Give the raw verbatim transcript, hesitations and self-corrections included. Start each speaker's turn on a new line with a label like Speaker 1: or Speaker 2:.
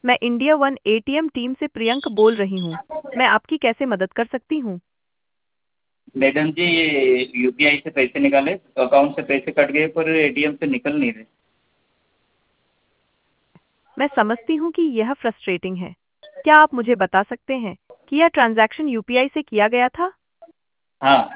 Speaker 1: मैं India one ATM team से प्रियंक बोल रही हूँ। मैं आपकी कैसे मदद कर सकती हूँ?
Speaker 2: मैडम जी, ये यूपीआई से पैसे निकाले तो अकाउंट से पैसे कट गए पर एटीएम से निकल नहीं रहे।
Speaker 1: मैं समझती हूँ कि यह फ्रस्ट्रेटिंग है। क्या आप मुझे बता सकते हैं कि यह ट्रांजैक्शन यूपीआई से किया गया था?
Speaker 2: हाँ।